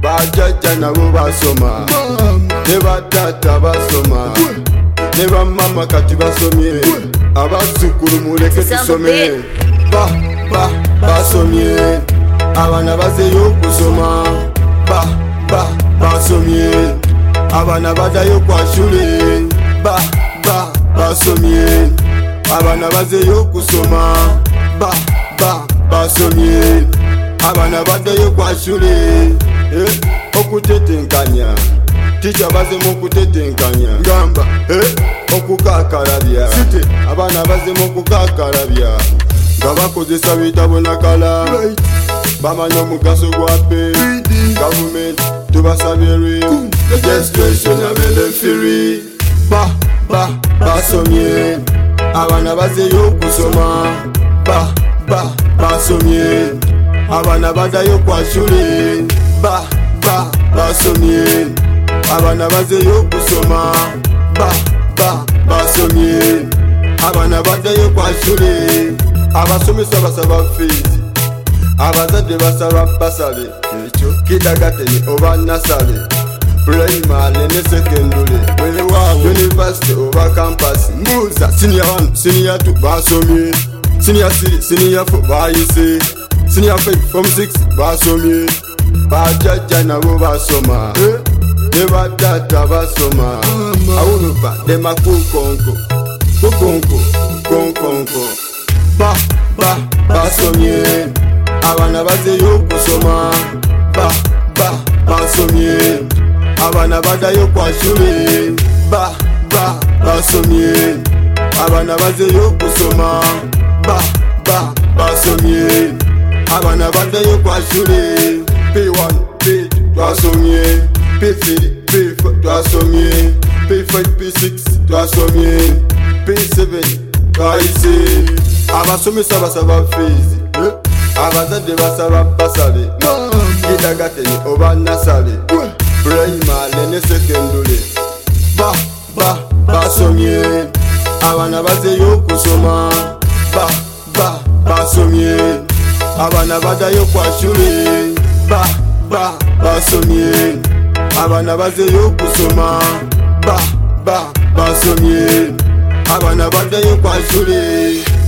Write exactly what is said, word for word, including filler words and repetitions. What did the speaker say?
bajjajja nabo basoma, ne batata basoma, ne bamama kati basomye, abazzukulu muleke tusome. Ba ba basomye, abaana bazeyo okusoma. Ba ba basomye, abaana baddayo kwa shule. Ba ba basomye, abaana bazeyo okusoma. Ba ba basomye, abaana baddayo kwa shule. Eh, okutetenkanya tica bazemu okutetenkanya ngamba eh, okukakalabya site abaana bazemu okukakalabya nga bakozesa bitabo nakala bamanya omugaso gwa pe gavumenti tubasabye lwimu registration abelefiri. Ba ba basomye, abaana bazeyo okusoma. Ba ba basomye, abaana baddayo kwa shule. Ba ba basomye, abaana bazeyo okusoma. Ba ba basomye, abaana baddayo kwa shule. Abasomesa basaba fees, abazadde basaba basale, ekyo kindergarten oba nasale, primary ne secondary, weewaawo university oba campus. Mbuuza senior one senior two basomye, senior three senior four bayise, senior five form six basomye. Bajjajja nabo basoma, ne batata basoma, awulupa ne makukonko kukonko konkonko. Ba ba basomye, abaana bazeyo okusoma. Ba ba basomye, abaana baddayo kwa shule. Ba ba basomye, abaana bazeyo okusoma. Ba ba basomye, abaana baddayo kwa shule. P one P two twasomye, P three P four twasomye, P five P six twasomye, P seven twayise. Abasomesa basaba fees, abazadde basaba basale, kindergarten oba nasale, primary ne secondary. Ba ba basomye, abaana bazeyo okusoma. Ba ba basomye, abaana baddayo kwa shule. Ba ba basomye, abaana bazeyo okusoma. Ba ba basomye, abaana baddayo kwa shule.